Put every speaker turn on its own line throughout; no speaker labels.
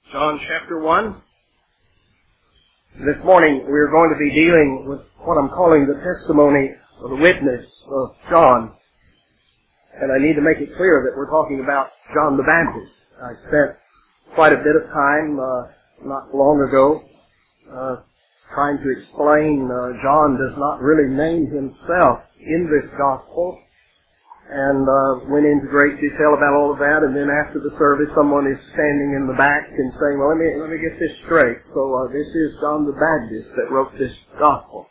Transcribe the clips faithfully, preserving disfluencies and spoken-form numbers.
John chapter one. This morning we're going to be dealing with what I'm calling the testimony or the witness of John. And I need to make it clear that we're talking about John the Baptist. I spent quite a bit of time uh, not long ago uh, trying to explain uh, John does not really name himself in this gospel. And uh, went into great detail about all of that, and then after the service, someone is standing in the back and saying, "Well, let me let me get this straight. So uh, this is John the Baptist that wrote this gospel."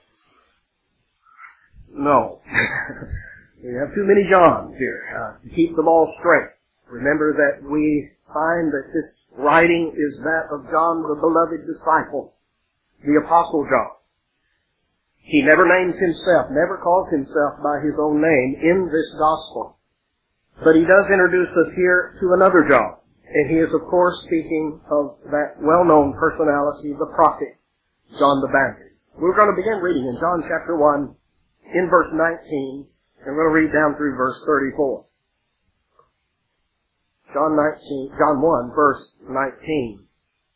No, we have too many Johns here uh, to keep them all straight. Remember that we find that this writing is that of John, the beloved disciple, the Apostle John. He never names himself, never calls himself by his own name in this gospel. But he does introduce us here to another John. And he is, of course, speaking of that well-known personality, the prophet, John the Baptist. We're going to begin reading in John chapter one, in verse nineteen, and we're going to read down through verse thirty-four. John nineteen, John one, verse nineteen.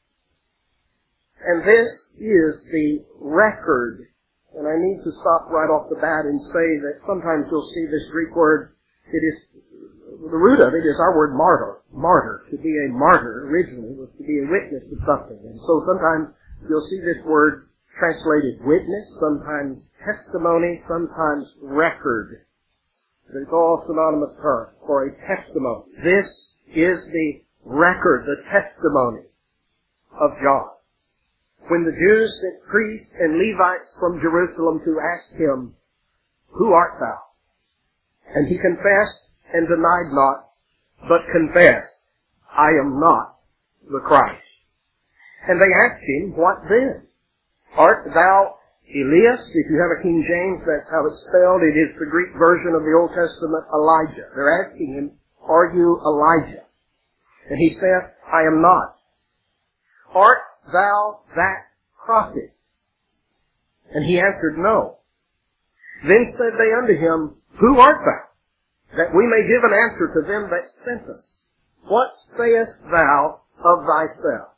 And this is the record. And I need to stop right off the bat and say that sometimes you'll see this Greek word, it is, the root of it is our word martyr. Martyr. To be a martyr originally was to be a witness of something. And so sometimes you'll see this word translated witness, sometimes testimony, sometimes record. But it's all synonymous terms for a testimony. This is the record, the testimony of John. When the Jews sent priests and Levites from Jerusalem to ask him, "Who art thou?" And he confessed and denied not, but confessed, "I am not the Christ." And they asked him, "What then? Art thou Elias?" If you have a King James, that's how it's spelled. It is the Greek version of the Old Testament, Elijah. They're asking him, "Are you Elijah?" And he said, "I am not." "Art thou that prophet?" And he answered, "No." Then said they unto him, "Who art thou? That we may give an answer to them that sent us. What sayest thou of thyself?"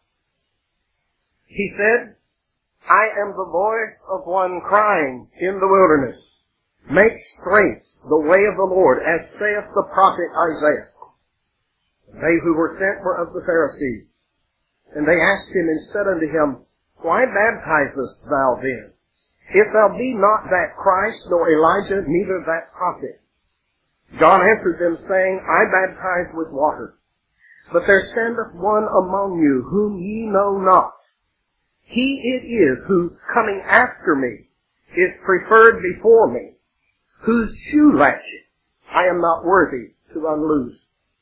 He said, "I am the voice of one crying in the wilderness, Make straight the way of the Lord, as saith the prophet Isaiah." They who were sent were of the Pharisees. And they asked him and said unto him, "Why baptizest thou then? If thou be not that Christ, nor Elijah, neither that prophet." John answered them, saying, "I baptize with water. But there standeth one among you, whom ye know not. He it is who, coming after me, is preferred before me, whose shoe latchet I am not worthy to unloose."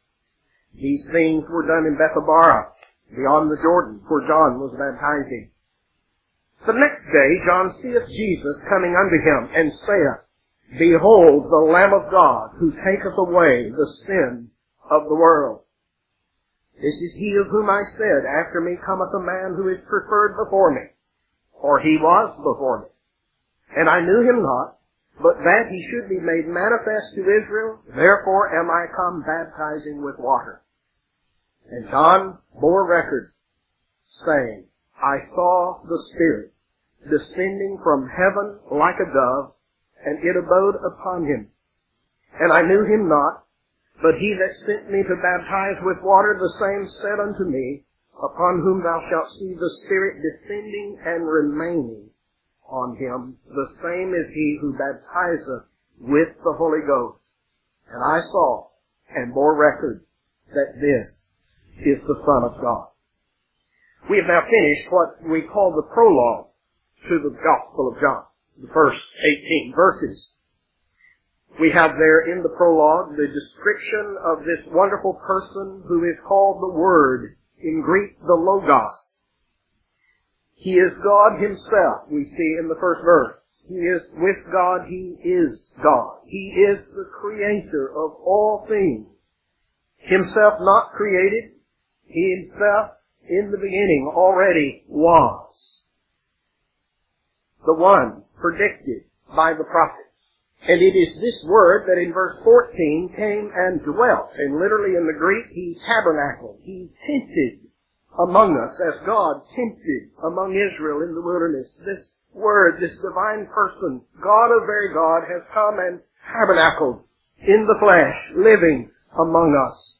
These things were done in Bethabara, beyond the Jordan, where John was baptizing. The next day John seeth Jesus coming unto him, and saith, "Behold the Lamb of God, who taketh away the sin of the world. This is he of whom I said, After me cometh a man who is preferred before me, for he was before me. And I knew him not, but that he should be made manifest to Israel, therefore am I come baptizing with water." And John bore record, saying, "I saw the Spirit descending from heaven like a dove, and it abode upon him. And I knew him not, but he that sent me to baptize with water, the same said unto me, Upon whom thou shalt see the Spirit descending and remaining on him, the same is he who baptizeth with the Holy Ghost. And I saw and bore record that this is the Son of God." We have now finished what we call the prologue to the Gospel of John, the first eighteen verses. We have there in the prologue the description of this wonderful person who is called the Word, in Greek the Logos. He is God himself, we see in the first verse. He is with God, he is God. He is the creator of all things. Himself not created, he himself in the beginning already was. The one predicted by the prophets. And it is this word that in verse fourteen came and dwelt. And literally in the Greek, he tabernacled. He tented among us, as God tempted among Israel in the wilderness. This Word, this divine person, God of very God, has come and tabernacled in the flesh, living among us.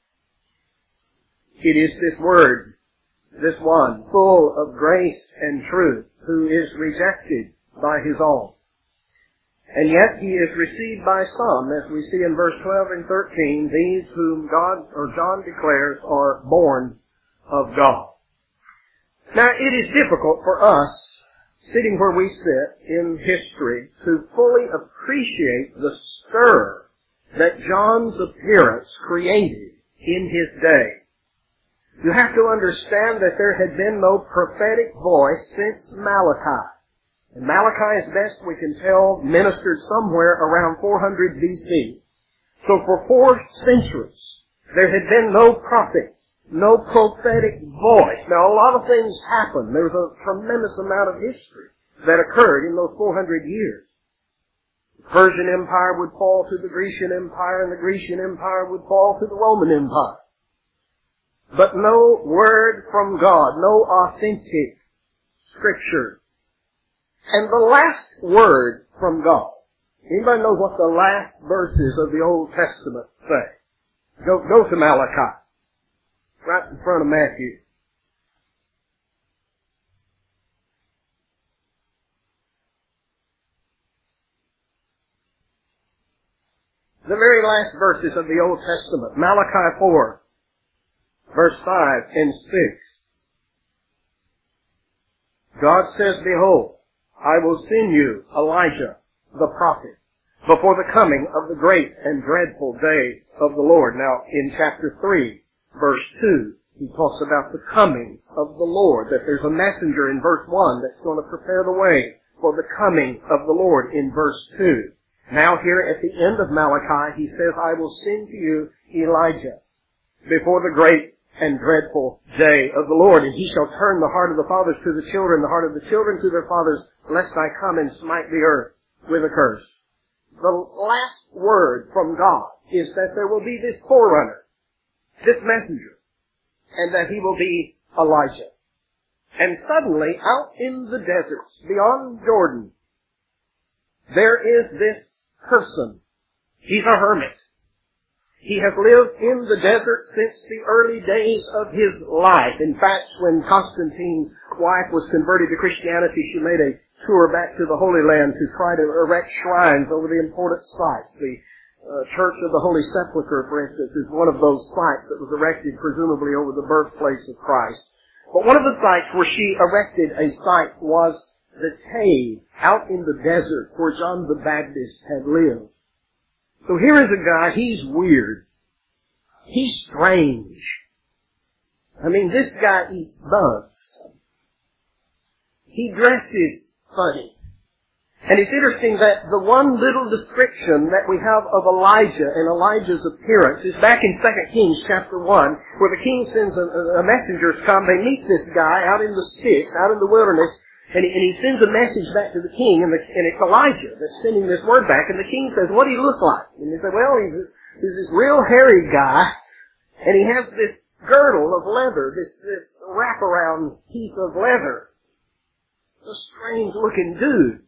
It is this Word, this one, full of grace and truth, who is rejected by His own. And yet He is received by some, as we see in verse twelve and thirteen, these whom God, or John declares, are born of God. Now, it is difficult for us, sitting where we sit in history, to fully appreciate the stir that John's appearance created in his day. You have to understand that there had been no prophetic voice since Malachi. And Malachi, as best we can tell, ministered somewhere around four hundred B C. So for four centuries, there had been no prophet, no prophetic voice. Now, a lot of things happened. There was a tremendous amount of history that occurred in those four hundred years. The Persian Empire would fall to the Grecian Empire, and the Grecian Empire would fall to the Roman Empire. But no word from God, no authentic Scripture. And the last word from God. Anybody know what the last verses of the Old Testament say? Go, go to Malachi. Right in front of Matthew. The very last verses of the Old Testament. Malachi four, verse five and six. God says, behold, I will send you Elijah, the prophet, before the coming of the great and dreadful day of the Lord. Now, in chapter three, verse two, he talks about the coming of the Lord, that there's a messenger in verse one that's going to prepare the way for the coming of the Lord in verse two. Now here at the end of Malachi, he says, I will send to you Elijah before the great and dreadful day of the Lord, and he shall turn the heart of the fathers to the children, the heart of the children to their fathers, lest I come and smite the earth with a curse. The last word from God is that there will be this forerunner, this messenger, and that he will be Elijah. And suddenly, out in the deserts, beyond Jordan, there is this person. He's a hermit. He has lived in the desert since the early days of his life. In fact, when Constantine's wife was converted to Christianity, she made a tour back to the Holy Land to try to erect shrines over the important sites. The uh, Church of the Holy Sepulchre, for instance, is one of those sites that was erected presumably over the birthplace of Christ. But one of the sites where she erected a site was the cave out in the desert where John the Baptist had lived. So here is a guy, he's weird. He's strange. I mean, this guy eats bugs. He dresses funny. And it's interesting that the one little description that we have of Elijah and Elijah's appearance is back in Second Kings chapter one, where the king sends a, a messengers come, they meet this guy out in the sticks, out in the wilderness, And he, and he sends a message back to the king, and, the, and it's Elijah that's sending this word back, and the king says, what do he look like? And they say, well, he's this, he's this real hairy guy, and he has this girdle of leather, this, this wraparound piece of leather. It's a strange looking dude.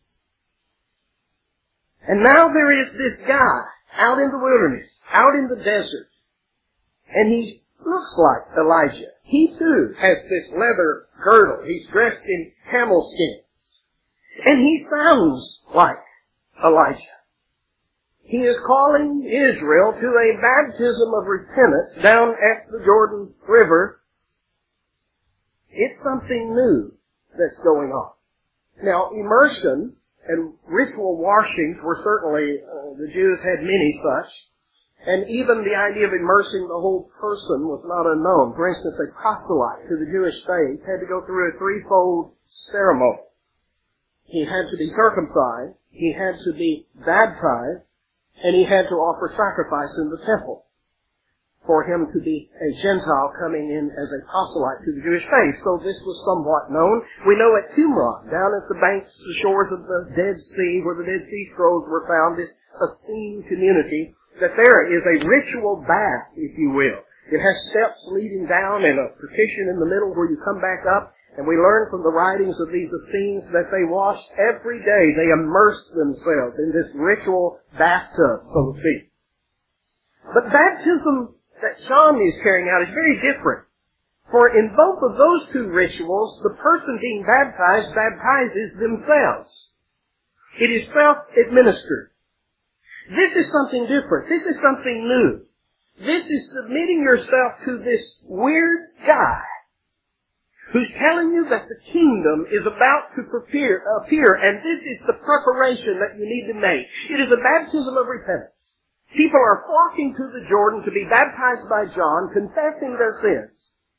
And now there is this guy out in the wilderness, out in the desert, and he looks like Elijah. He too has this leather girdle. He's dressed in camel skins. And he sounds like Elijah. He is calling Israel to a baptism of repentance down at the Jordan River. It's something new that's going on. Now, immersion and ritual washings were certainly, uh, the Jews had many such. And even the idea of immersing the whole person was not unknown. For instance, a proselyte to the Jewish faith had to go through a threefold ceremony. He had to be circumcised, he had to be baptized, and he had to offer sacrifice in the temple for him to be a Gentile coming in as a proselyte to the Jewish faith. So this was somewhat known. We know at Qumran, down at the banks, the shores of the Dead Sea, where the Dead Sea Scrolls were found, this esteemed community, that there is a ritual bath, if you will. It has steps leading down and a partition in the middle where you come back up. And we learn from the writings of these Essenes that they washed every day. They immersed themselves in this ritual bathtub, so to speak. But baptism that John is carrying out is very different. For in both of those two rituals, the person being baptized baptizes themselves. It is self-administered. This is something different. This is something new. This is submitting yourself to this weird guy who's telling you that the kingdom is about to appear, appear, and this is the preparation that you need to make. It is a baptism of repentance. People are flocking to the Jordan to be baptized by John, confessing their sins.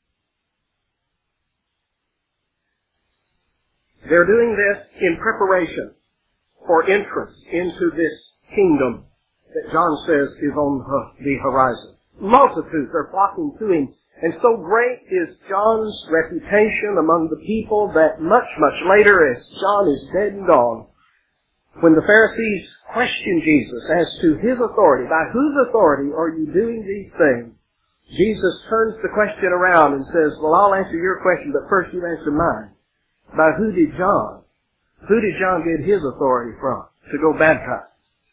They're doing this in preparation for entrance into this kingdom that John says is on the horizon. Multitudes are flocking to him. And so great is John's reputation among the people that much, much later, as John is dead and gone, when the Pharisees question Jesus as to his authority, by whose authority are you doing these things? Jesus turns the question around and says, well, I'll answer your question, but first you answer mine. By who did John, who did John get his authority from to go baptize?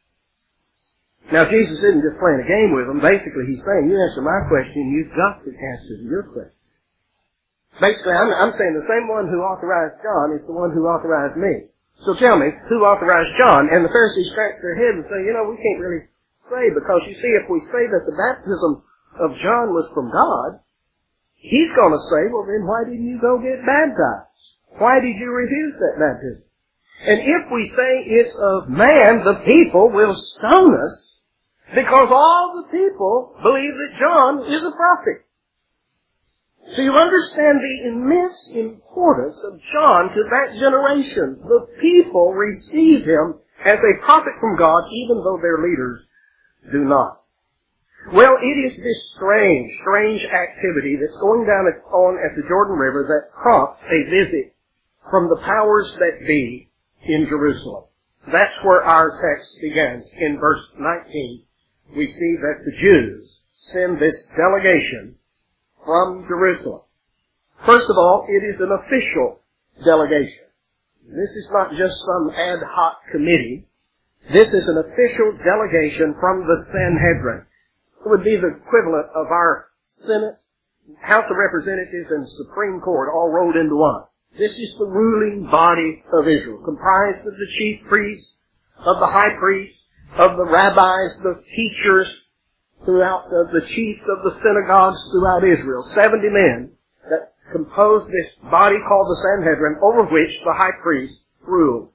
Now, Jesus isn't just playing a game with them. Basically, he's saying, you answer my question, you've got the answer to your question. Basically, I'm, I'm saying the same one who authorized John is the one who authorized me. So tell me, who authorized John? And the Pharisees scratch their head and say, you know, we can't really say, because you see, if we say that the baptism of John was from God, he's going to say, well, then why didn't you go get baptized? Why did you refuse that baptism? And if we say it's of man, the people will stone us, because all the people believe that John is a prophet. So you understand the immense importance of John to that generation. The people receive him as a prophet from God, even though their leaders do not. Well, it is this strange, strange activity that's going down on at the Jordan River that prompts a visit from the powers that be in Jerusalem. That's where our text begins. In verse nineteen, we see that the Jews send this delegation from Jerusalem. First of all, it is an official delegation. This is not just some ad hoc committee. This is an official delegation from the Sanhedrin. It would be the equivalent of our Senate, House of Representatives, and Supreme Court all rolled into one. This is the ruling body of Israel, comprised of the chief priests, of the high priests, of the rabbis, the teachers throughout, the, the chiefs of the synagogues throughout Israel. Seventy men that compose this body called the Sanhedrin, over which the high priest ruled.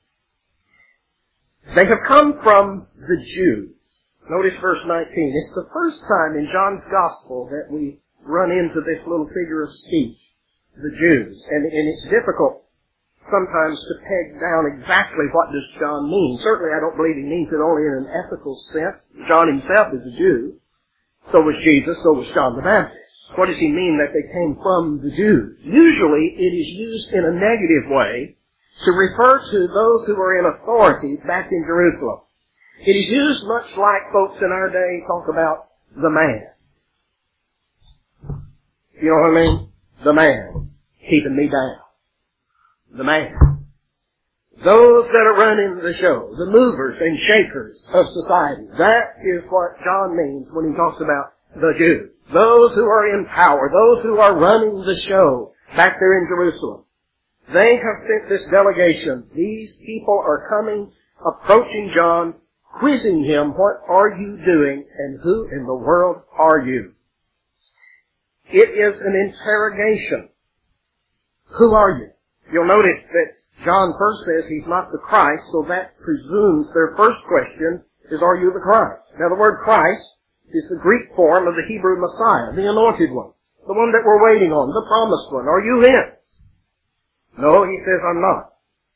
They have come from the Jews. Notice verse nineteen. It's the first time in John's Gospel that we run into this little figure of speech, the Jews. And, and it's difficult sometimes to peg down exactly what does John mean. Certainly I don't believe he means it only in an ethical sense. John himself is a Jew. So was Jesus, so was John the Baptist. What does he mean that they came from the Jews? Usually it is used in a negative way to refer to those who are in authority back in Jerusalem. It is used much like folks in our day talk about the man. You know what I mean? The man keeping me down. The man. Those that are running the show, the movers and shakers of society. That is what John means when he talks about the Jews. Those who are in power, those who are running the show back there in Jerusalem. They have sent this delegation. These people are coming, approaching John, quizzing him, what are you doing and who in the world are you? It is an interrogation. Who are you? You'll notice that John first says he's not the Christ, so that presumes their first question is, are you the Christ? Now the word Christ is the Greek form of the Hebrew Messiah, the anointed one, the one that we're waiting on, the promised one. Are you him? No, he says, I'm not.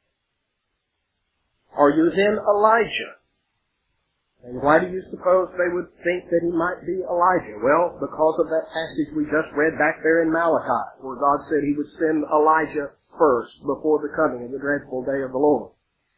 Are you then Elijah? And why do you suppose they would think that he might be Elijah? Well, because of that passage we just read back there in Malachi, where God said he would send Elijah first before the coming of the dreadful day of the Lord.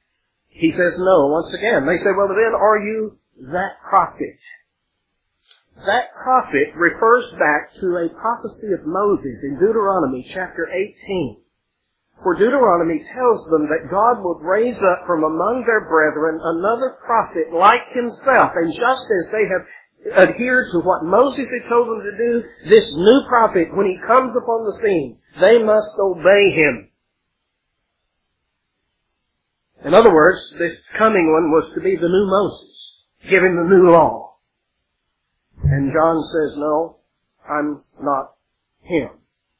He says no once again. They say, well then, are you that prophet? that prophet refers back to a prophecy of Moses in Deuteronomy chapter eighteen. For Deuteronomy tells them that God would raise up from among their brethren another prophet like himself. And just as they have adhered to what Moses had told them to do, this new prophet, when he comes upon the scene, they must obey him. In other words, this coming one was to be the new Moses, giving the new law. And John says, no, I'm not him.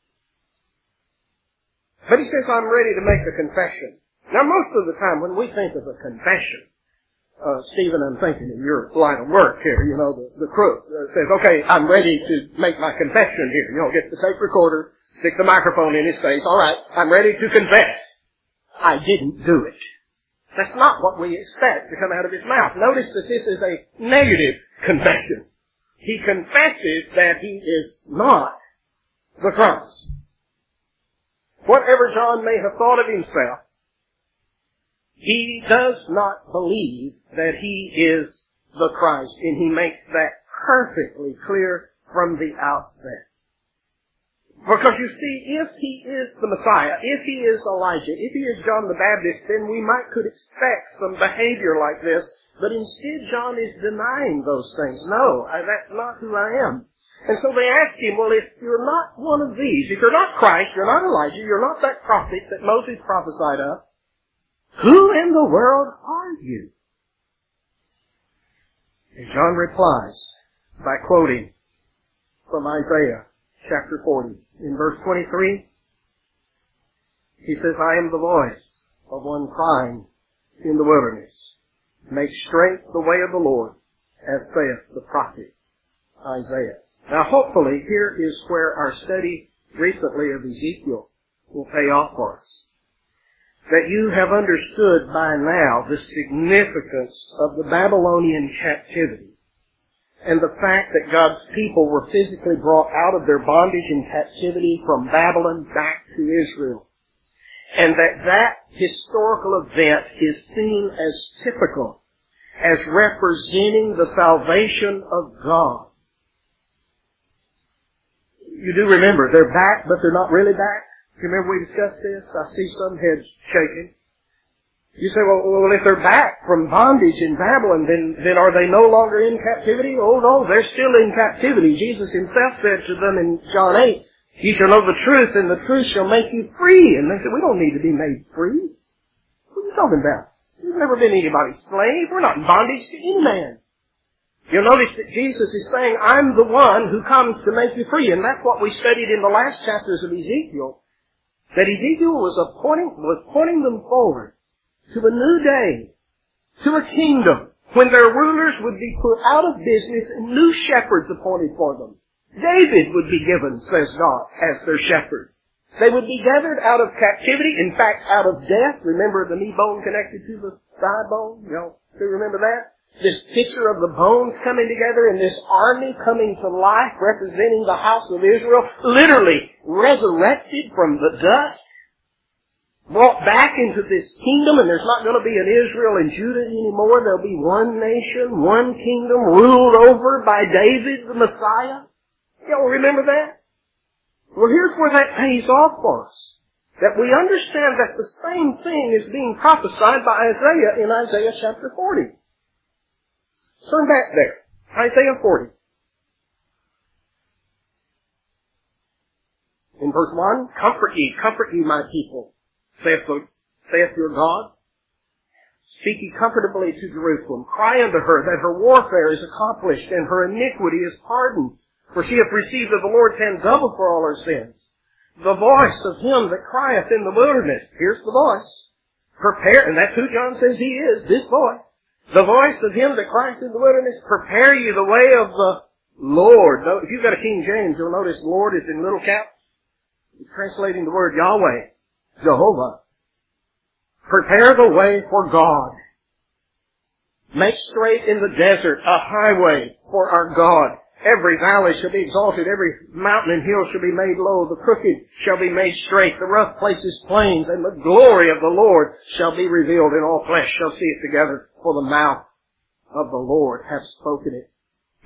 But he says, I'm ready to make a confession. Now, most of the time when we think of a confession, uh, Stephen, I'm thinking of your line of work here, you know, the, the crook uh, says, okay, I'm ready to make my confession here. You know, get the tape recorder, stick the microphone in his face. All right, I'm ready to confess. I didn't do it. That's not what we expect to come out of his mouth. Notice that this is a negative confession. He confesses that he is not the Christ. Whatever John may have thought of himself, he does not believe that he is the Christ, and he makes that perfectly clear from the outset. Because you see, if he is the Messiah, if he is Elijah, if he is John the Baptist, then we might could expect some behavior like this, but instead John is denying those things. No, I, that's not who I am. And so they ask him, well, if you're not one of these, if you're not Christ, you're not Elijah, you're not that prophet that Moses prophesied of, who in the world are you? And John replies by quoting from Isaiah chapter forty. In verse twenty-three, he says, I am the voice of one crying in the wilderness. Make straight the way of the Lord, as saith the prophet Isaiah. Now hopefully here is where our study recently of Ezekiel will pay off for us. That you have understood by now the significance of the Babylonian captivity and the fact that God's people were physically brought out of their bondage and captivity from Babylon back to Israel. And that that historical event is seen as typical, as representing the salvation of God. You do remember, they're back, but they're not really back. You remember we discussed this? I see some heads shaking. You say, well, well, if they're back from bondage in Babylon, then, then are they no longer in captivity? Oh, no, they're still in captivity. Jesus himself said to them in John eight, you shall know the truth, and the truth shall make you free. And they said, we don't need to be made free. What are you talking about? We've never been anybody's slave. We're not in bondage to any man. You'll notice that Jesus is saying, I'm the one who comes to make you free. And that's what we studied in the last chapters of Ezekiel. That Ezekiel was pointing, was pointing them forward to a new day, to a kingdom, when their rulers would be put out of business and new shepherds appointed for them. David would be given, says God, as their shepherd. They would be gathered out of captivity, in fact, out of death. Remember the knee bone connected to the thigh bone? You know, do you remember that? This picture of the bones coming together and this army coming to life representing the house of Israel, literally resurrected from the dust, brought back into this kingdom, and there's not going to be an Israel and Judah anymore. There'll be one nation, one kingdom, ruled over by David, the Messiah. Y'all remember that? Well, here's where that pays off for us. That we understand that the same thing is being prophesied by Isaiah in Isaiah chapter forty. Turn back there. Isaiah forty. In verse one, comfort ye, comfort ye, my people, saith, the, saith your God. Speak ye comfortably to Jerusalem. Cry unto her that her warfare is accomplished and her iniquity is pardoned. For she hath received of the Lord's hand double for all her sins. The voice of him that crieth in the wilderness. Here's the voice. Prepare, and that's who John says he is, this voice. The voice of him that crieth in the wilderness. Prepare ye the way of the Lord. Now, if you've got a King James, you'll notice Lord is in little caps. He's translating the word Yahweh, Jehovah. Prepare the way for God. Make straight in the desert a highway for our God. Every valley shall be exalted, every mountain and hill shall be made low, the crooked shall be made straight, the rough places plains, and the glory of the Lord shall be revealed, and all flesh shall see it together, for the mouth of the Lord hath spoken it.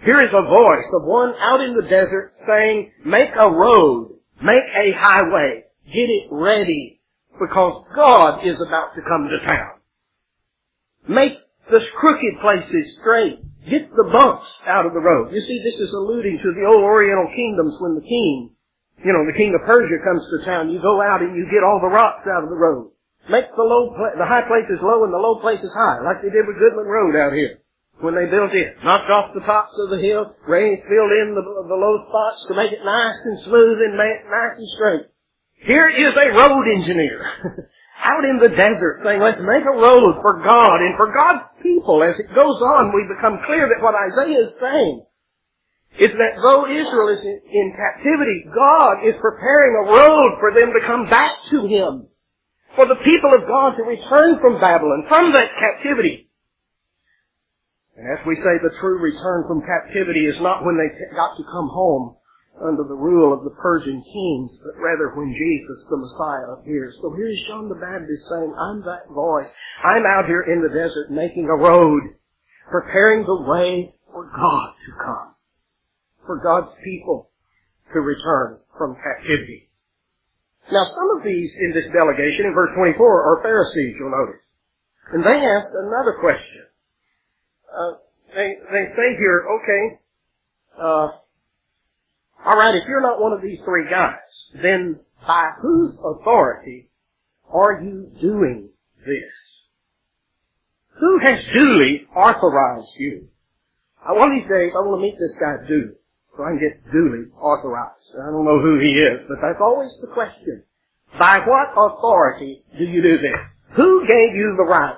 Here is a voice of one out in the desert saying, make a road, make a highway, get it ready, because God is about to come to town. Make the crooked places straight. Get the bumps out of the road. You see, this is alluding to the old Oriental kingdoms when the king, you know, the king of Persia comes to town. You go out and you get all the rocks out of the road. Make the low, pla- the high places low and the low places high, like they did with Goodland Road out here when they built it. Knocked off the tops of the hill, raised, filled in the, the low spots to make it nice and smooth and make it nice and straight. Here is a road engineer out in the desert saying, let's make a road for God and for God's people. As it goes on, we become clear that what Isaiah is saying is that though Israel is in, in captivity, God is preparing a road for them to come back to Him, for the people of God to return from Babylon, from that captivity. And as we say, the true return from captivity is not when they got to come home under the rule of the Persian kings, but rather when Jesus, the Messiah, appears. So here's John the Baptist saying, I'm that voice. I'm out here in the desert making a road, preparing the way for God to come, for God's people to return from captivity. Now, some of these in this delegation, in verse twenty-four, are Pharisees, you'll notice. And they ask another question. Uh, they, they say here, okay, uh, all right, if you're not one of these three guys, then by whose authority are you doing this? Who has duly authorized you? Uh, one of these days, I want to meet this guy Dooley, so I can get duly authorized. I don't know who he is, but that's always the question. By what authority do you do this? Who gave you the right?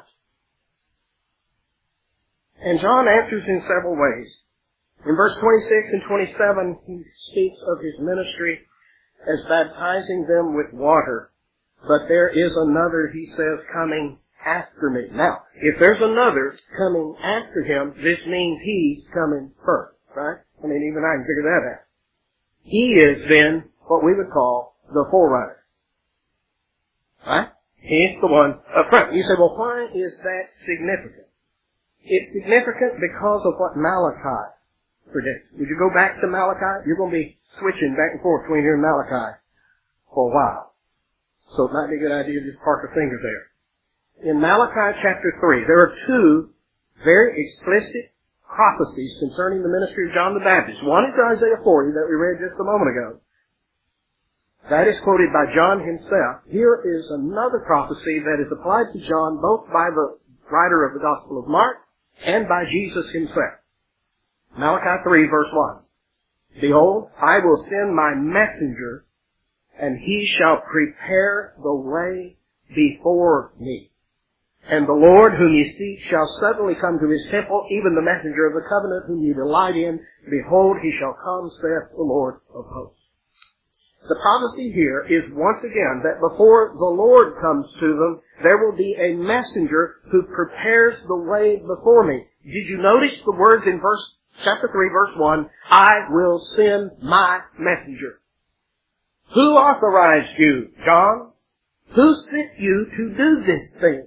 And John answers in several ways. In verse twenty-six and twenty-seven, he speaks of his ministry as baptizing them with water. But there is another, he says, coming after me. Now, if there's another coming after him, this means he's coming first, right? I mean, even I can figure that out. He is then what we would call the forerunner. Right? He's the one up front. You say, well, why is that significant? It's significant because of what Malachi predicts. Would you go back to Malachi? You're going to be switching back and forth between here and Malachi for a while. So it might be a good idea to just park a finger there. In Malachi chapter three, there are two very explicit prophecies concerning the ministry of John the Baptist. One is Isaiah forty that we read just a moment ago. That is quoted by John himself. Here is another prophecy that is applied to John both by the writer of the Gospel of Mark and by Jesus himself. Malachi three verse one. Behold, I will send my messenger, and he shall prepare the way before me. And the Lord whom ye seek shall suddenly come to his temple, even the messenger of the covenant whom ye delight in. Behold, he shall come, saith the Lord of hosts. The prophecy here is once again that before the Lord comes to them, there will be a messenger who prepares the way before me. Did you notice the words in verse chapter three, verse one? I will send my messenger. Who authorized you, John? Who sent you to do this thing?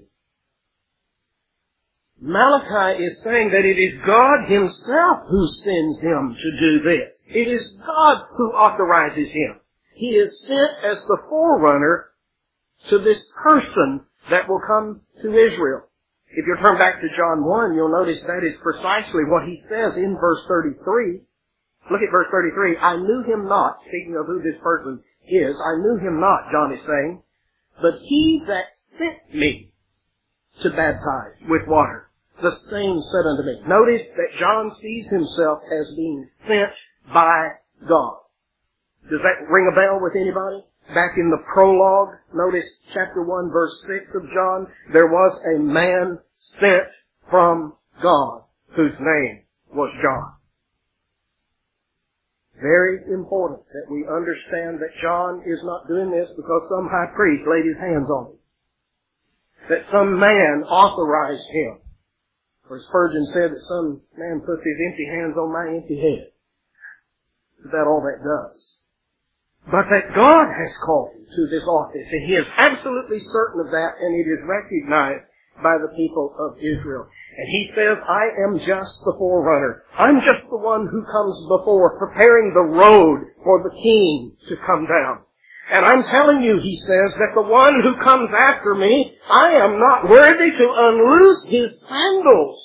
Malachi is saying that it is God himself who sends him to do this. It is God who authorizes him. He is sent as the forerunner to this person that will come to Israel. If you turn back to John one, you'll notice that is precisely what he says in verse thirty-three. Look at verse thirty-three. I knew him not, speaking of who this person is, I knew him not, John is saying, but he that sent me to baptize with water, the same said unto me. Notice that John sees himself as being sent by God. Does that ring a bell with anybody? Back in the prologue, notice chapter one, verse six of John, there was a man sent from God whose name was John. Very important that we understand that John is not doing this because some high priest laid his hands on him. That some man authorized him. For Spurgeon said that some man puts his empty hands on my empty head. Is that all that does? But that God has called him to this office, and he is absolutely certain of that, and it is recognized by the people of Israel. And he says, I am just the forerunner. I'm just the one who comes before, preparing the road for the King to come down. And I'm telling you, he says, that the one who comes after me, I am not worthy to unloose his sandals.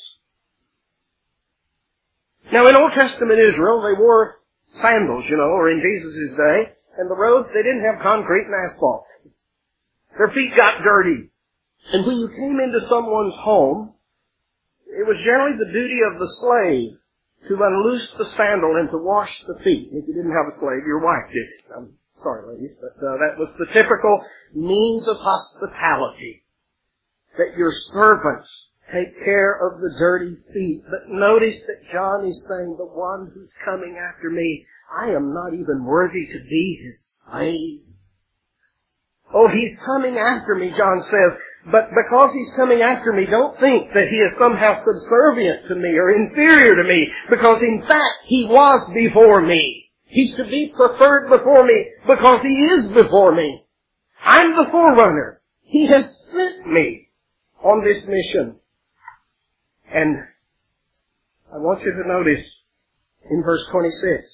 Now, in Old Testament Israel, they wore sandals, you know, or in Jesus' day, and the roads, they didn't have concrete and asphalt. Their feet got dirty. And when you came into someone's home, it was generally the duty of the slave to unloose the sandal and to wash the feet. If you didn't have a slave, your wife did it. I'm sorry, ladies, but uh, that was the typical means of hospitality. That your servants take care of the dirty feet. But notice that John is saying, the one who's coming after me, I am not even worthy to be his slave. Oh, he's coming after me, John says. But because he's coming after me, don't think that he is somehow subservient to me or inferior to me. Because in fact, he was before me. He's to be preferred before me because he is before me. I'm the forerunner. He has sent me on this mission. And I want you to notice in verse twenty-six,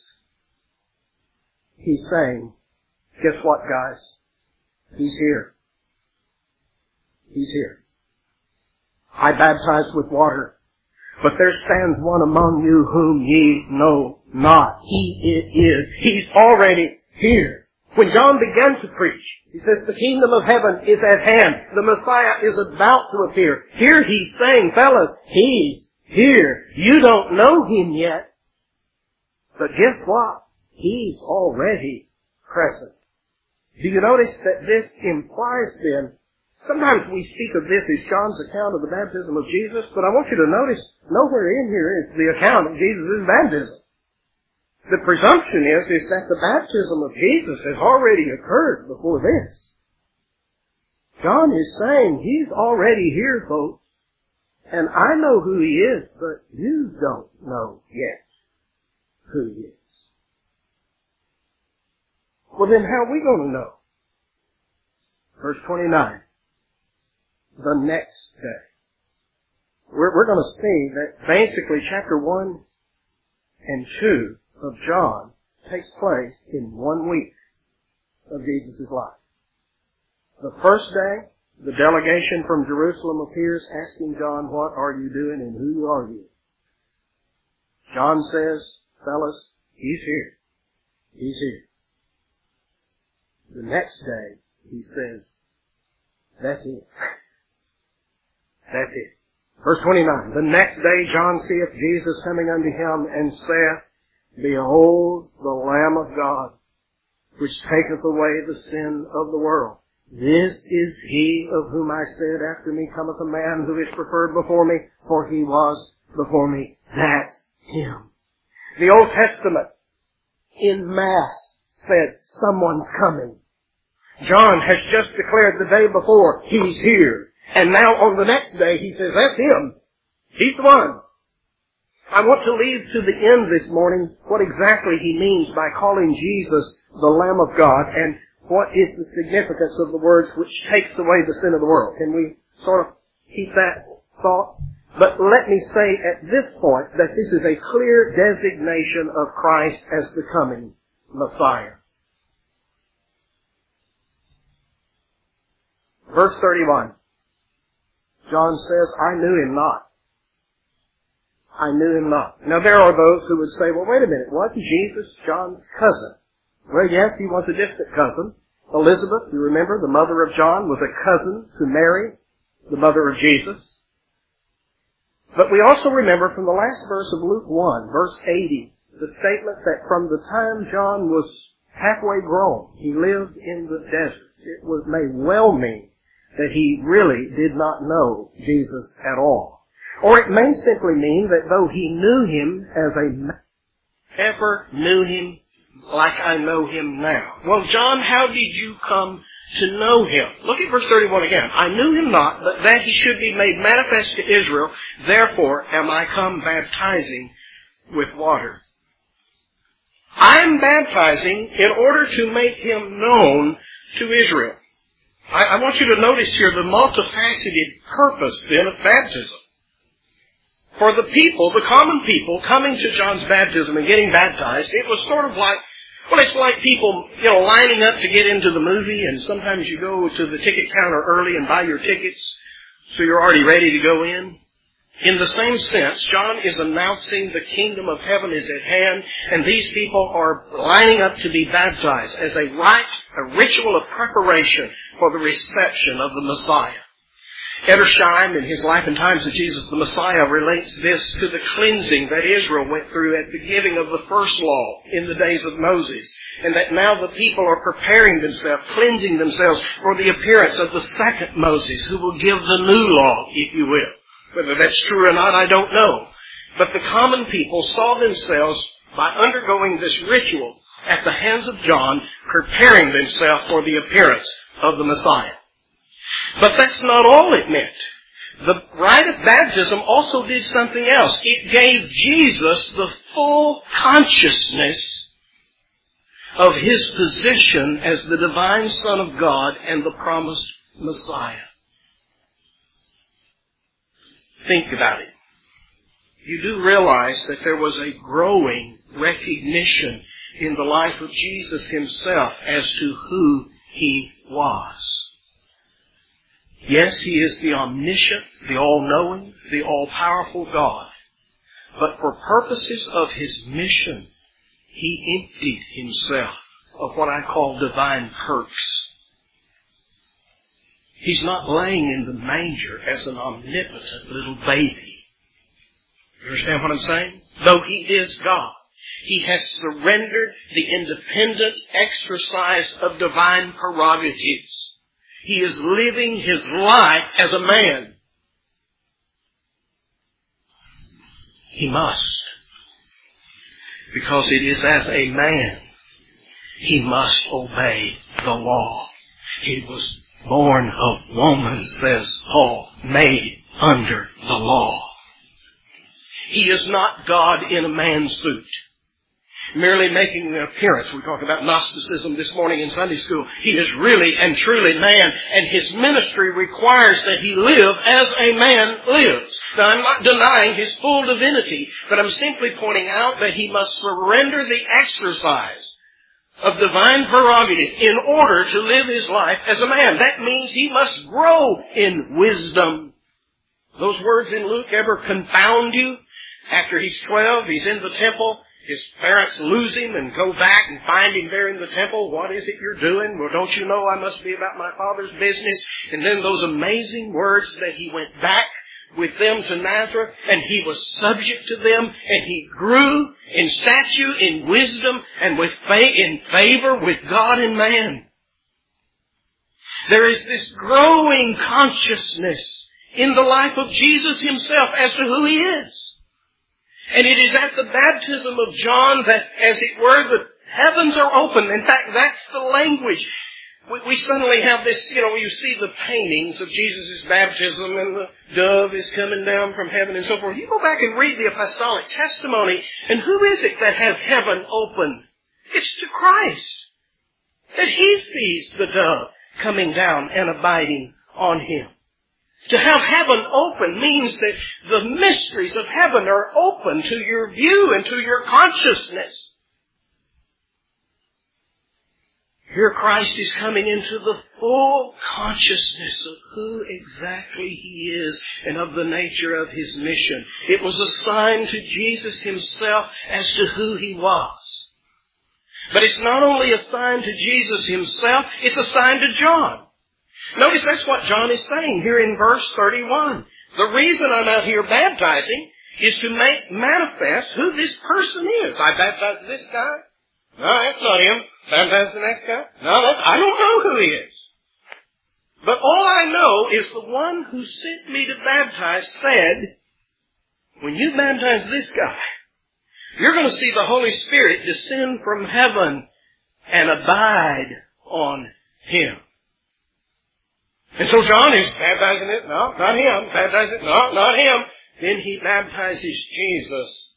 he's saying, guess what, guys? He's here. He's here. I baptize with water, but there stands one among you whom ye know not. He it is. He's already here. When John began to preach, he says the kingdom of heaven is at hand. The Messiah is about to appear. Here he's saying, fellas, he's here. You don't know him yet, but guess what? He's already present. Do you notice that this implies then, sometimes we speak of this as John's account of the baptism of Jesus, but I want you to notice nowhere in here is the account of Jesus' baptism. The presumption is, is that the baptism of Jesus has already occurred before this. John is saying he's already here, folks, and I know who he is, but you don't know yet who he is. Well, then how are we going to know? Verse twenty-nine. The next day. We're, we're going to see that basically chapter one and two of John takes place in one week of Jesus' life. The first day, the delegation from Jerusalem appears asking John, what are you doing and who are you? John says, fellas, he's here. He's here. The next day, he says, that's it. That's it. Verse twenty-nine. The next day John seeth Jesus coming unto him, and saith, Behold the Lamb of God, which taketh away the sin of the world. This is he of whom I said, After me cometh a man who is preferred before me, for he was before me. That's him. The Old Testament, in mass, said, someone's coming. John has just declared the day before, he's here. And now on the next day, he says, that's him. He's the one. I want to leave to the end this morning what exactly he means by calling Jesus the Lamb of God, and what is the significance of the words which takes away the sin of the world. Can we sort of keep that thought? But let me say at this point that this is a clear designation of Christ as the coming Messiah. Verse thirty-one. John says, I knew him not. I knew him not. Now there are those who would say, well, wait a minute, wasn't Jesus John's cousin? Well, yes, he was a distant cousin. Elizabeth, you remember, the mother of John, was a cousin to Mary, the mother of Jesus. But we also remember from the last verse of Luke one, verse eighty, the statement that from the time John was halfway grown, he lived in the desert. It was, may well mean that he really did not know Jesus at all. Or it may simply mean that though he knew him as a man, ever knew him like I know him now. Well, John, how did you come to know him? Look at verse thirty-one again. I knew him not, but that he should be made manifest to Israel. Therefore am I come baptizing with water. I am baptizing in order to make him known to Israel. I, I want you to notice here the multifaceted purpose then of baptism. For the people, the common people, coming to John's baptism and getting baptized, it was sort of like, well, it's like people, you know, lining up to get into the movie, and sometimes you go to the ticket counter early and buy your tickets, so you're already ready to go in. In the same sense, John is announcing the kingdom of heaven is at hand, and these people are lining up to be baptized as a rite, a ritual of preparation for the reception of the Messiah. Edersheim, in his Life and Times of Jesus the Messiah, relates this to the cleansing that Israel went through at the giving of the first law in the days of Moses, and that now the people are preparing themselves, cleansing themselves for the appearance of the second Moses, who will give the new law, if you will. Whether that's true or not, I don't know. But the common people saw themselves, by undergoing this ritual at the hands of John, preparing themselves for the appearance of the Messiah. But that's not all it meant. The rite of baptism also did something else. It gave Jesus the full consciousness of His position as the divine Son of God and the promised Messiah. Think about it. You do realize that there was a growing recognition in the life of Jesus Himself as to who He was. Yes, He is the omniscient, the all-knowing, the all-powerful God. But for purposes of His mission, He emptied Himself of what I call divine perks. He's not laying in the manger as an omnipotent little baby. You understand what I'm saying? Though He is God, He has surrendered the independent exercise of divine prerogatives. He is living His life as a man. He must. Because it is as a man He must obey the law. He was born of woman, says Paul, made under the law. He is not God in a man's suit, merely making an appearance. We talked about Gnosticism this morning in Sunday school. He is really and truly man, and His ministry requires that He live as a man lives. Now, I'm not denying His full divinity, but I'm simply pointing out that He must surrender the exercise of divine prerogative in order to live His life as a man. That means He must grow in wisdom. Those words in Luke ever confound you? After He's twelve, He's in the temple. His parents lose Him and go back and find Him there in the temple. What is it you're doing? Well, don't you know I must be about my Father's business? And then those amazing words that He went back with them to Nazareth, and He was subject to them, and He grew in stature, in wisdom, and with fa- in favor with God and man. There is this growing consciousness in the life of Jesus Himself as to who He is. And it is at the baptism of John that, as it were, the heavens are open. In fact, that's the language. We, we suddenly have this, you know, you see the paintings of Jesus' baptism and the dove is coming down from heaven and so forth. You go back and read the apostolic testimony, and who is it that has heaven open? It's to Christ. That He sees the dove coming down and abiding on Him. To have heaven open means that the mysteries of heaven are open to your view and to your consciousness. Here Christ is coming into the full consciousness of who exactly He is and of the nature of His mission. It was a sign to Jesus Himself as to who He was. But it's not only a sign to Jesus Himself, it's a sign to John. Notice that's what John is saying here in verse thirty-one. The reason I'm out here baptizing is to make manifest who this person is. I baptize this guy. No, that's not him. Baptize the next guy. No, that's, I don't know who he is. But all I know is the one who sent me to baptize said, when you baptize this guy, you're going to see the Holy Spirit descend from heaven and abide on him. And so John is baptizing it. No, not him. Baptizing it. No, not him. Then he baptizes Jesus.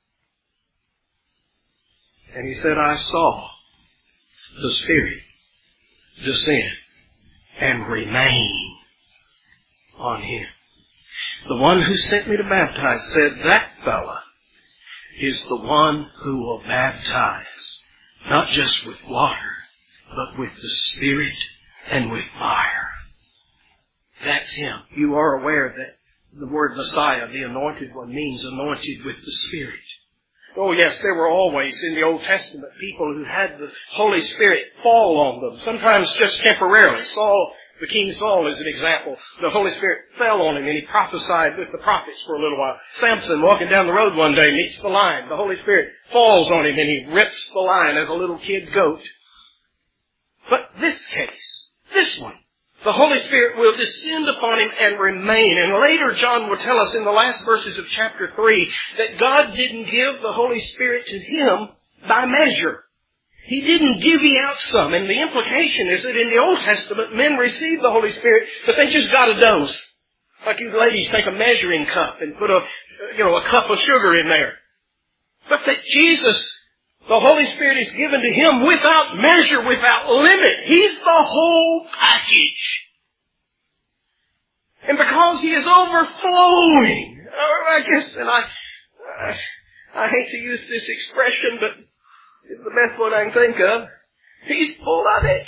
And he said, I saw the Spirit descend and remain on him. The one who sent me to baptize said, that fella is the one who will baptize, not just with water, but with the Spirit and with fire. That's Him. You are aware that the word Messiah, the Anointed One, means anointed with the Spirit. Oh yes, there were always in the Old Testament people who had the Holy Spirit fall on them, sometimes just temporarily. Saul, the King Saul is an example. The Holy Spirit fell on him and he prophesied with the prophets for a little while. Samson, walking down the road one day, meets the lion. The Holy Spirit falls on him and he rips the lion as a little kid goat. But this case, this one, the Holy Spirit will descend upon him and remain. And later John will tell us in the last verses of chapter three that God didn't give the Holy Spirit to him by measure. He didn't divvy out some. And the implication is that in the Old Testament, men received the Holy Spirit, but they just got a dose. Like you ladies take a measuring cup and put a, you know, a cup of sugar in there. But that Jesus, the Holy Spirit is given to him without measure, without limit. He's the whole package. And because he is overflowing, I guess, and I, I, I hate to use this expression, but it's the best one I can think of. He's full of it.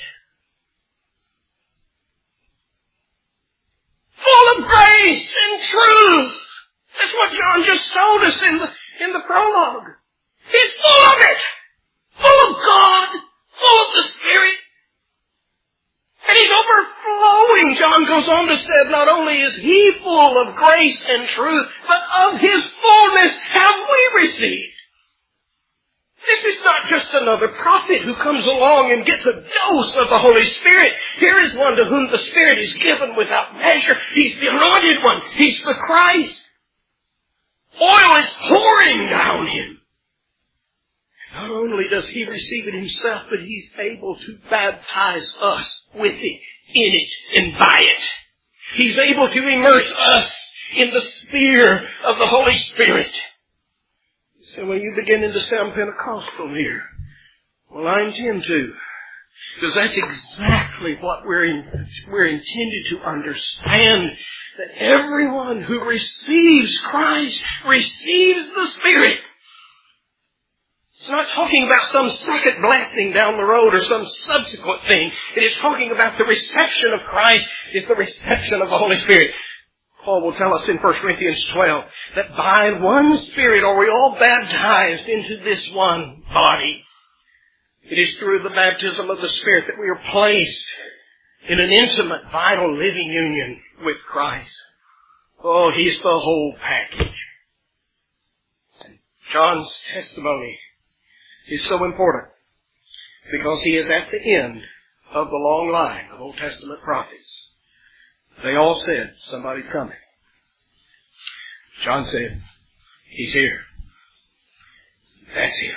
Full of grace and truth. That's what John just told us in the, in the prologue. He's full of it. Full of God. Full of the Spirit. And he's overflowing. John goes on to say, not only is he full of grace and truth, but of his fullness have we received. This is not just another prophet who comes along and gets a dose of the Holy Spirit. Here is one to whom the Spirit is given without measure. He's the anointed one. He's the Christ. Oil is pouring down him. Not only does he receive it himself, but he's able to baptize us with it, in it, and by it. He's able to immerse us in the sphere of the Holy Spirit. So when you begin to sound Pentecostal here, well, I intend to. Because that's exactly what we're, in, we're intended to understand. That everyone who receives Christ receives the Spirit. It's not talking about some second blessing down the road or some subsequent thing. It is talking about the reception of Christ is the reception of the Holy Spirit. Paul will tell us in First Corinthians twelve that by one Spirit are we all baptized into this one body. It is through the baptism of the Spirit that we are placed in an intimate, vital, living union with Christ. Oh, He's the whole package. And John's testimony is so important because he is at the end of the long line of Old Testament prophets. They all said, somebody's coming. John said, He's here. That's Him.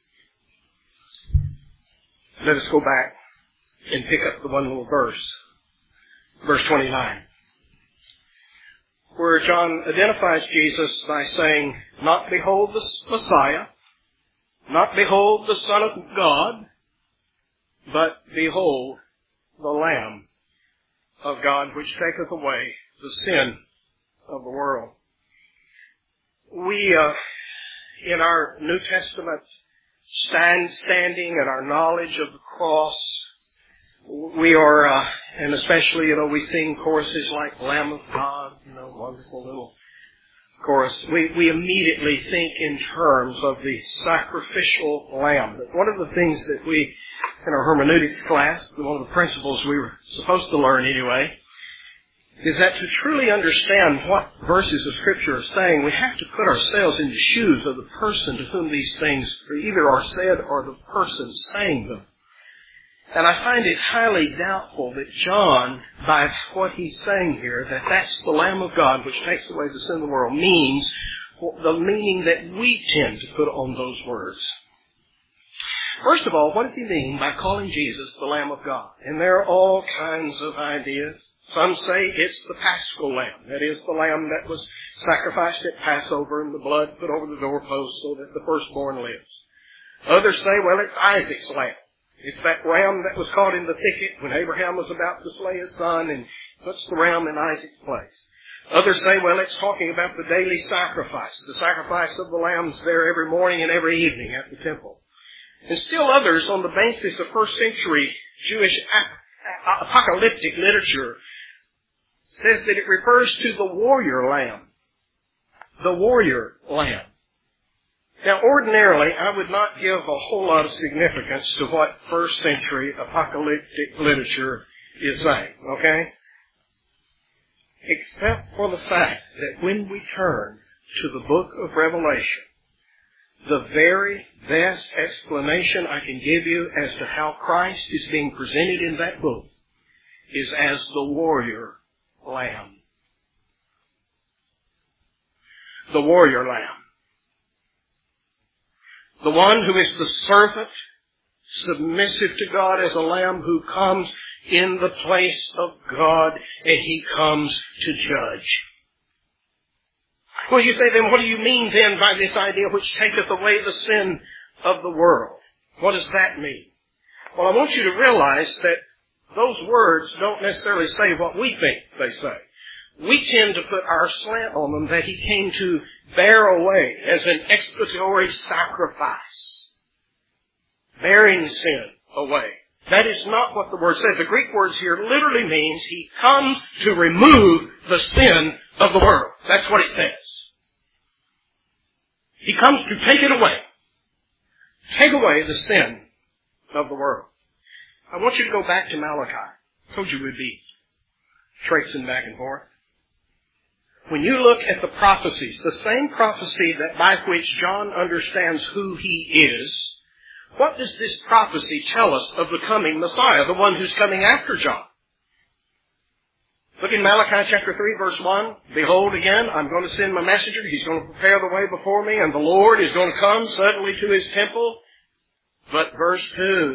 Let us go back and pick up the one little verse. Verse twenty-nine. Where John identifies Jesus by saying, not behold the Messiah, not behold the Son of God, but behold the Lamb of God, which taketh away the sin of the world. We, uh, in our New Testament stand, standing and our knowledge of the cross, we are, uh, and especially, you know, we sing choruses like Lamb of God, you know, wonderful little chorus. We, we immediately think in terms of the sacrificial lamb. But one of the things that we, in our hermeneutics class, one of the principles we were supposed to learn anyway, is that to truly understand what verses of Scripture are saying, we have to put ourselves in the shoes of the person to whom these things either are said or the person saying them. And I find it highly doubtful that John, by what he's saying here, that that's the Lamb of God which takes away the sin of the world, means the meaning that we tend to put on those words. First of all, what does he mean by calling Jesus the Lamb of God? And there are all kinds of ideas. Some say it's the Paschal Lamb. That is the lamb that was sacrificed at Passover and the blood put over the doorpost so that the firstborn lives. Others say, well, it's Isaac's lamb. It's that ram that was caught in the thicket when Abraham was about to slay his son and puts the ram in Isaac's place. Others say, well, it's talking about the daily sacrifice, the sacrifice of the lambs there every morning and every evening at the temple. And still others, on the basis of first century Jewish ap- apocalyptic literature, says that it refers to the warrior lamb. The warrior lamb. Now, ordinarily, I would not give a whole lot of significance to what first century apocalyptic literature is saying, okay? Except for the fact that when we turn to the book of Revelation, the very best explanation I can give you as to how Christ is being presented in that book is as the warrior lamb. The warrior lamb. The one who is the servant, submissive to God as a lamb who comes in the place of God, and he comes to judge. Well, you say, then what do you mean then by this idea which taketh away the sin of the world? What does that mean? Well, I want you to realize that those words don't necessarily say what we think they say. We tend to put our slant on them that he came to bear away as an expiatory sacrifice, bearing sin away. That is not what the word says. The Greek words here literally means he comes to remove the sin of the world. That's what it says. He comes to take it away. Take away the sin of the world. I want you to go back to Malachi. I told you we'd be traipsing back and forth. When you look at the prophecies, the same prophecy that by which John understands who he is, what does this prophecy tell us of the coming Messiah, the one who's coming after John? Look in Malachi chapter three, verse one. Behold, again, I'm going to send my messenger. He's going to prepare the way before me, and the Lord is going to come suddenly to his temple. But verse two,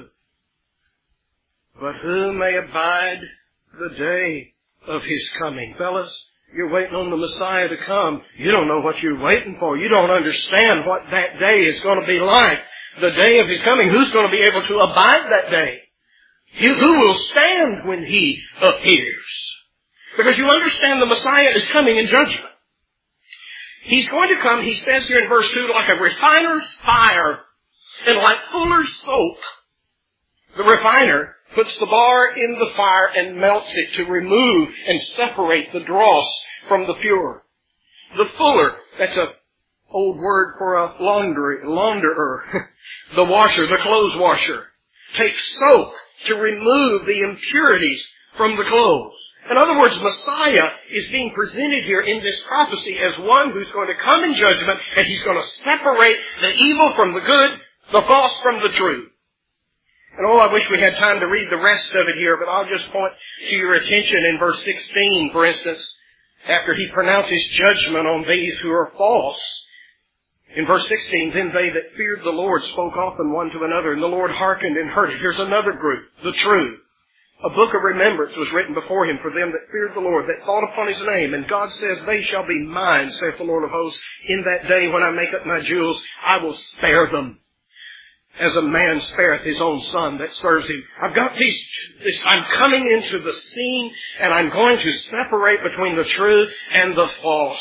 but who may abide the day of his coming? Fellas, you're waiting on the Messiah to come. You don't know what you're waiting for. You don't understand what that day is going to be like. The day of his coming, who's going to be able to abide that day? Who will stand when he appears? Because you understand the Messiah is coming in judgment. He's going to come, he says here in verse two, like a refiner's fire and like fuller's soap. The refiner puts the bar in the fire and melts it to remove and separate the dross from the pure. The fuller, that's a old word for a laundry, launderer. The washer, the clothes washer, takes soap to remove the impurities from the clothes. In other words, Messiah is being presented here in this prophecy as one who's going to come in judgment, and he's going to separate the evil from the good, the false from the true. And oh, I wish we had time to read the rest of it here, but I'll just point to your attention in verse sixteen, for instance, after he pronounces judgment on these who are false. In verse sixteen, then they that feared the Lord spoke often one to another, and the Lord hearkened and heard it. Here's another group, the true. A book of remembrance was written before him for them that feared the Lord, that thought upon his name. And God says, they shall be mine, saith the Lord of hosts. In that day when I make up my jewels, I will spare them, as a man spareth his own son that serves him. I've got these, this, I'm coming into the scene, and I'm going to separate between the true and the false.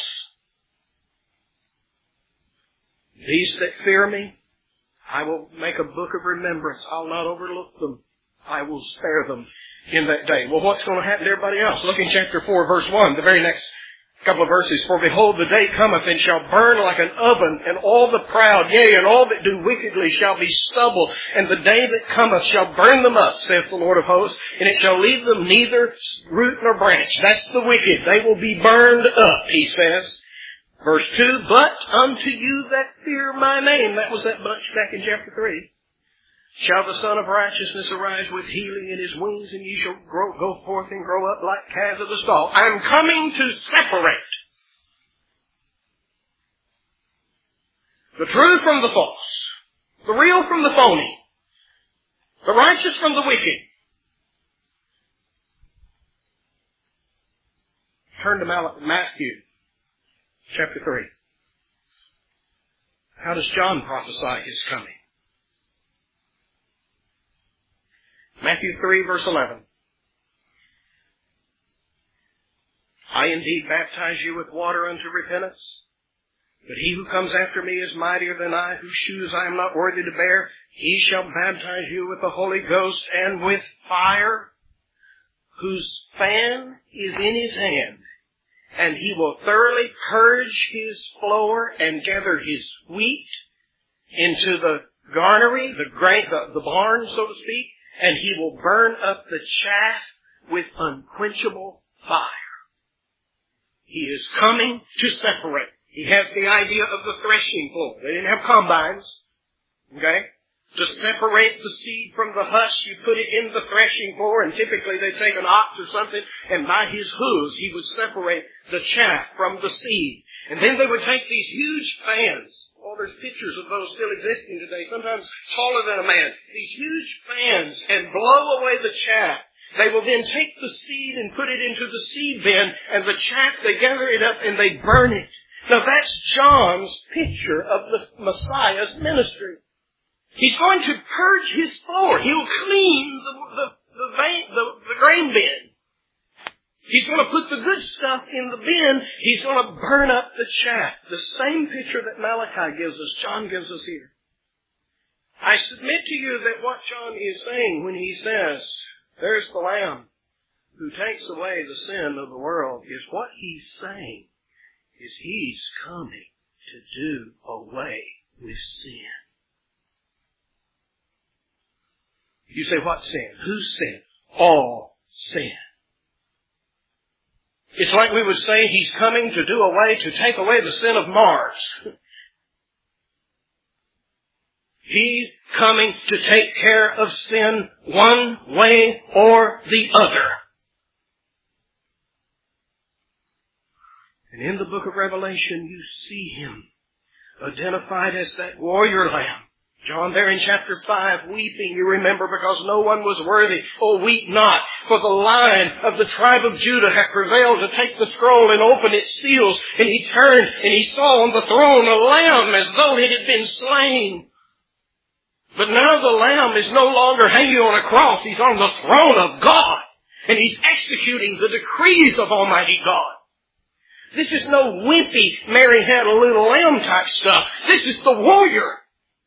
These that fear me, I will make a book of remembrance. I'll not overlook them. I will spare them in that day. Well, what's going to happen to everybody else? Look in chapter four, verse one, the very next couple of verses. For behold, the day cometh and shall burn like an oven, and all the proud, yea, and all that do wickedly shall be stubble. And the day that cometh shall burn them up, saith the Lord of hosts, and it shall leave them neither root nor branch. That's the wicked. They will be burned up, he says. Verse two, but unto you that fear my name, that was that bunch back in chapter three, shall the Son of Righteousness arise with healing in his wings, and ye shall grow, go forth and grow up like calves of the stall. I am coming to separate the true from the false, the real from the phony, the righteous from the wicked. Turn to Matthew chapter three. How does John prophesy his coming? Matthew three, verse eleven. I indeed baptize you with water unto repentance. But he who comes after me is mightier than I, whose shoes I am not worthy to bear. He shall baptize you with the Holy Ghost and with fire, whose fan is in his hand. And he will thoroughly purge his floor and gather his wheat into the garnery, the grain, the, the barn, so to speak, and he will burn up the chaff with unquenchable fire. He is coming to separate. He has the idea of the threshing floor. They didn't have combines. Okay? To separate the seed from the husk, you put it in the threshing floor, and typically they take an ox or something, and by his hooves he would separate the chaff from the seed. And then they would take these huge fans. Oh, there's pictures of those still existing today, sometimes taller than a man. These huge fans, and blow away the chaff. They will then take the seed and put it into the seed bin, and the chaff, they gather it up and they burn it. Now that's John's picture of the Messiah's ministry. He's going to purge his floor. He'll clean the, the, the, vein, the, the grain bin. He's going to put the good stuff in the bin. He's going to burn up the chaff. The same picture that Malachi gives us, John gives us here. I submit to you that what John is saying when he says, there's the Lamb who takes away the sin of the world, is what he's saying is he's coming to do away with sin. You say, what sin? Whose sin? All sin. It's like we would say he's coming to do away, to take away the sin of Mars. He's coming to take care of sin one way or the other. And in the book of Revelation, you see him identified as that warrior lamb. John there in chapter five, weeping, you remember, because no one was worthy. Oh, weep not, for the Lion of the tribe of Judah hath prevailed to take the scroll and open its seals. And he turned and he saw on the throne a lamb as though it had been slain. But now the Lamb is no longer hanging on a cross. He's on the throne of God. And he's executing the decrees of Almighty God. This is no wimpy, Mary had a little lamb type stuff. This is the warrior.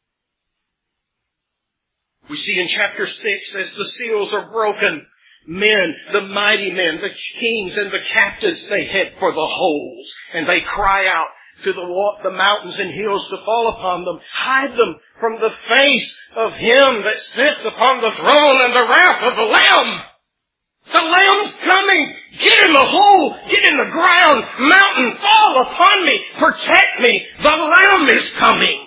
We see in chapter six, as the seals are broken, men, the mighty men, the kings and the captains, they head for the holes. And they cry out to the, the mountains and hills to fall upon them. Hide them from the face of him that sits upon the throne and the wrath of the Lamb. The Lamb's coming. Get in the hole. Get in the ground. Mountain, fall upon me. Protect me. The Lamb is coming.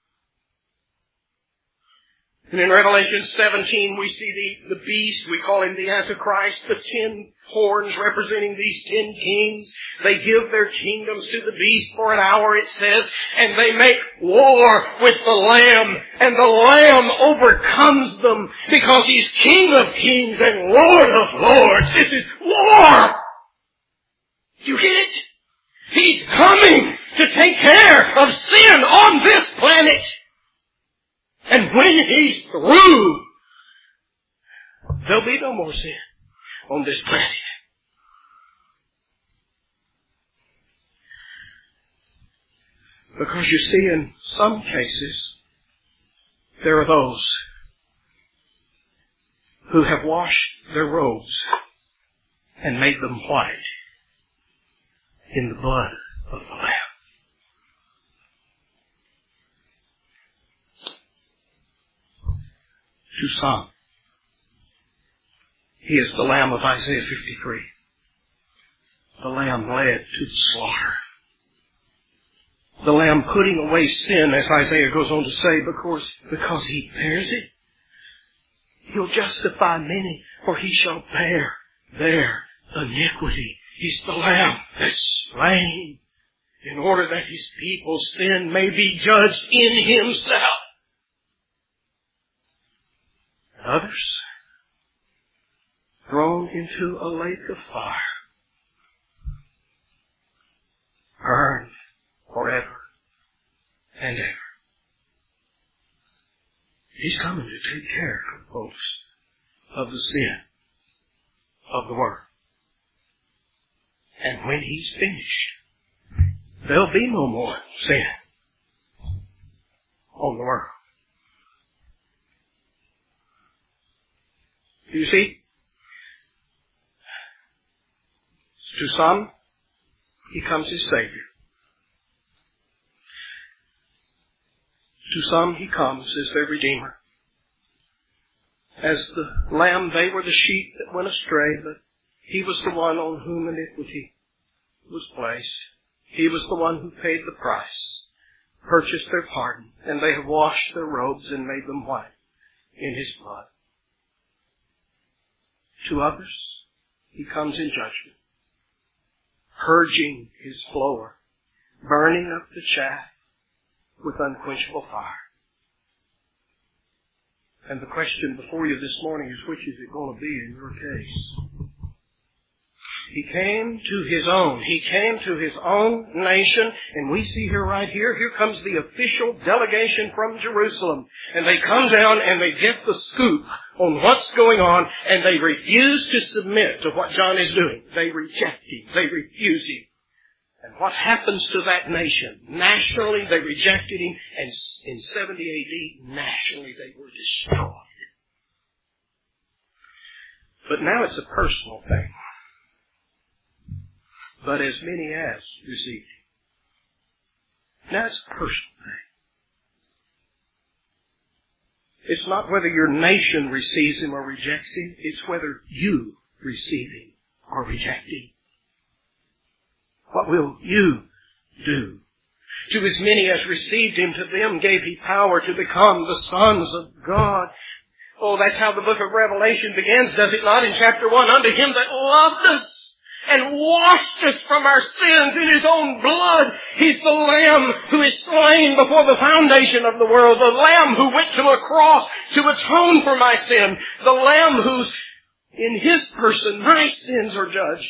And in Revelation seventeen, we see the, the beast. We call him the Antichrist. The ten horns representing these ten kings. They give their kingdoms to the beast for an hour, it says. And they make war with the Lamb. And the Lamb overcomes them because he's King of kings and Lord of lords. This is war. You get it? He's coming to take care of sin on this planet. And when he's through, there'll be no more sin on this planet. Because you see, in some cases, there are those who have washed their robes and made them white in the blood of the Lamb. To some, he is the Lamb of Isaiah fifty-three. The Lamb led to the slaughter. The Lamb putting away sin, as Isaiah goes on to say, because, because he bears it. He'll justify many, for he shall bear their iniquity. He's the Lamb that's slain in order that his people's sin may be judged in himself. Others thrown into a lake of fire, burned forever and ever. He's coming to take care, folks, of the sin of the world. And when He's finished, there'll be no more sin on the world. You see, to some, He comes as Savior. To some, He comes as their Redeemer. As the lamb, they were the sheep that went astray, but He was the one on whom iniquity was placed. He was the one who paid the price, purchased their pardon, and they have washed their robes and made them white in His blood. To others, He comes in judgment, purging His floor, burning up the chaff with unquenchable fire. And the question before you this morning is, which is it going to be in your case? He came to His own. He came to His own nation. And we see here right here, here comes the official delegation from Jerusalem. And they come down and they get the scoop on what's going on. And they refuse to submit to what John is doing. They reject Him. They refuse Him. And what happens to that nation? Nationally, they rejected Him. And in seventy A D, nationally, they were destroyed. But now it's a personal thing. But as many as received Him. Now it's a personal thing. It's not whether your nation receives Him or rejects Him. It's whether you receive Him or reject Him. What will you do? To as many as received Him, to them gave He power to become the sons of God. Oh, that's how the book of Revelation begins, does it not? In chapter one, unto Him that loved us and washed us from our sins in His own blood. He's the Lamb who is slain before the foundation of the world. The Lamb who went to a cross to atone for my sin. The Lamb whose, in His person, my sins are judged.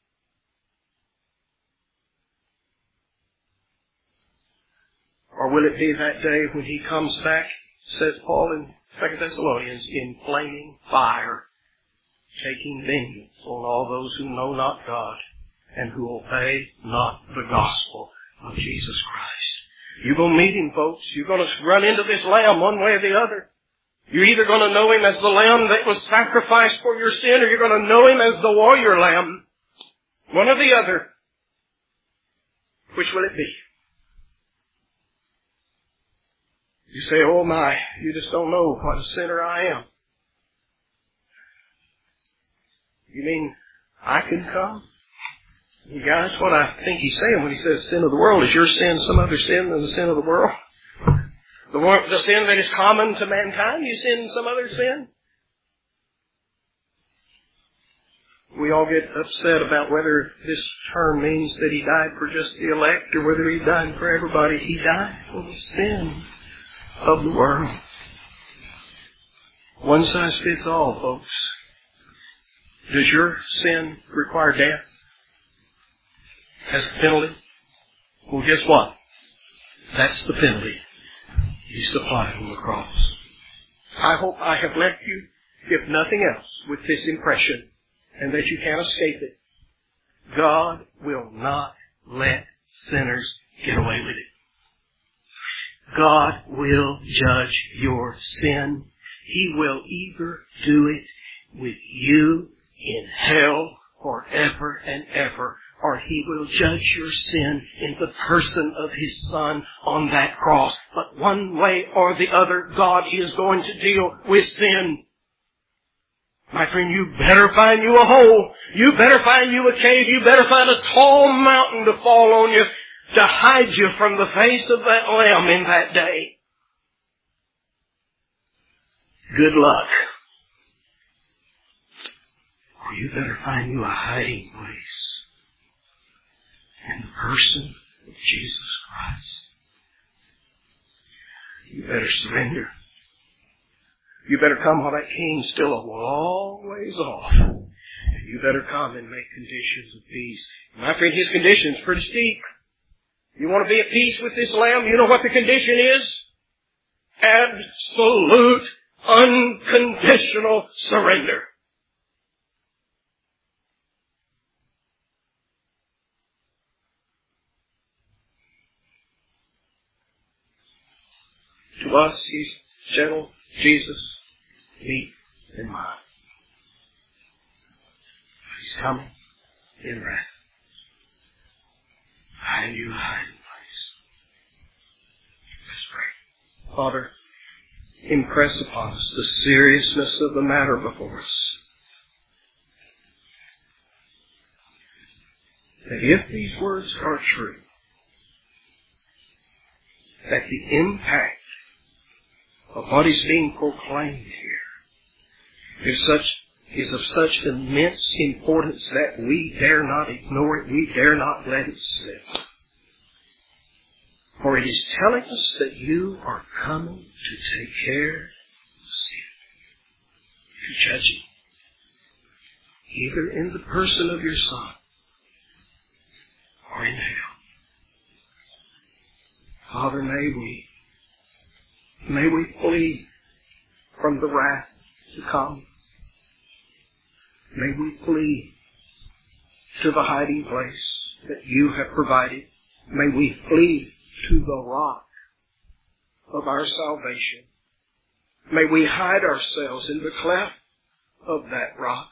Or will it be that day when He comes back, says Paul in Second Thessalonians, in flaming fire, taking vengeance on all those who know not God and who obey not the gospel of Jesus Christ. You're going to meet Him, folks. You're going to run into this Lamb one way or the other. You're either going to know Him as the Lamb that was sacrificed for your sin, or you're going to know Him as the warrior Lamb. One or the other. Which will it be? You say, oh my, you just don't know what a sinner I am. You mean I can come? You guys, what I think He's saying when He says sin of the world, is your sin some other sin than the sin of the world? The, one, the sin that is common to mankind, you sin some other sin? We all get upset about whether this term means that He died for just the elect or whether He died for everybody. He died for the sin of the world. One size fits all, folks. Does your sin require death as the penalty? Well, guess what? That's the penalty He supplied on the cross. I hope I have left you, if nothing else, with this impression, and that you can't escape it. God will not let sinners get away with it. God will judge your sin. He will either do it with you in hell forever and ever, or He will judge your sin in the person of His Son on that cross. But one way or the other, God is going to deal with sin. My friend, you better find you a hole. You better find you a cave. You better find a tall mountain to fall on you, to hide you from the face of that Lamb in that day. Good luck. Or you better find you a hiding place in the person of Jesus Christ. You better surrender. You better come while that king's still a long ways off. And you better come and make conditions of peace. My friend, His condition's pretty steep. You want to be at peace with this Lamb? You know what the condition is? Absolute, unconditional surrender. To us, He's gentle, Jesus, meek and mild. He's coming in wrath. And you hide in place. Let's pray. Father, impress upon us the seriousness of the matter before us. That if these words are true, that the impact of what is being proclaimed here is such is of such immense importance that we dare not ignore it, we dare not let it slip. For it is telling us that you are coming to take care of sin, to judge it, either in the person of your Son or in hell. Father, may we, may we flee from the wrath to come. May we flee to the hiding place that you have provided. May we flee to the rock of our salvation. May we hide ourselves in the cleft of that rock.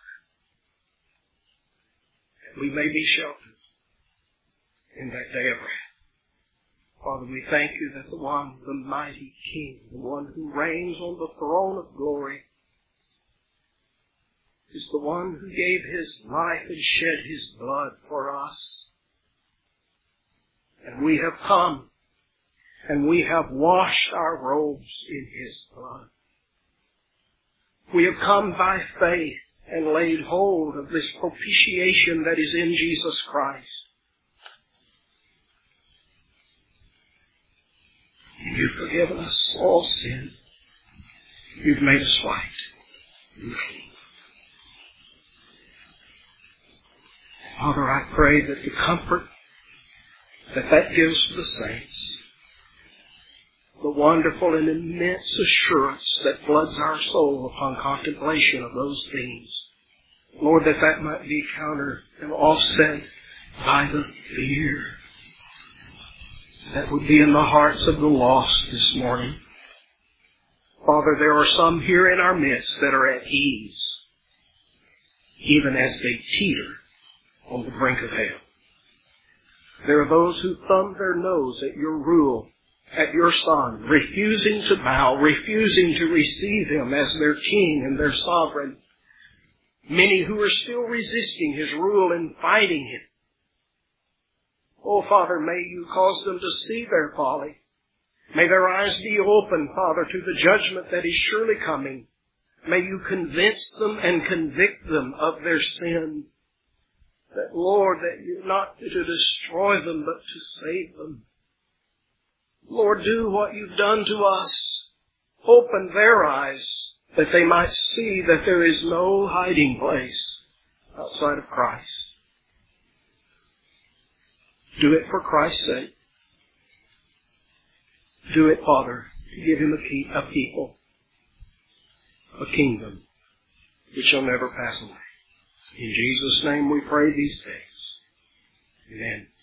And we may be sheltered in that day of wrath. Father, we thank you that the one, the mighty King, the one who reigns on the throne of glory, is the one who gave His life and shed His blood for us. And we have come, and we have washed our robes in His blood. We have come by faith and laid hold of this propitiation that is in Jesus Christ. And you've forgiven us all sin. You've made us white and clean. Father, I pray that the comfort that that gives to the saints, the wonderful and immense assurance that floods our soul upon contemplation of those things, Lord, that that might be countered and offset by the fear that would be in the hearts of the lost this morning. Father, there are some here in our midst that are at ease, even as they teeter on the brink of hell. There are those who thumb their nose at your rule, at your Son, refusing to bow, refusing to receive Him as their King and their Sovereign. Many who are still resisting His rule and fighting Him. Oh, Father, may you cause them to see their folly. May their eyes be open, Father, to the judgment that is surely coming. May you convince them and convict them of their sin. That, Lord, that you're not to destroy them, but to save them. Lord, do what you've done to us. Open their eyes that they might see that there is no hiding place outside of Christ. Do it for Christ's sake. Do it, Father, to give Him a, key, a people, a kingdom which shall never pass away. In Jesus' name we pray these things. Amen.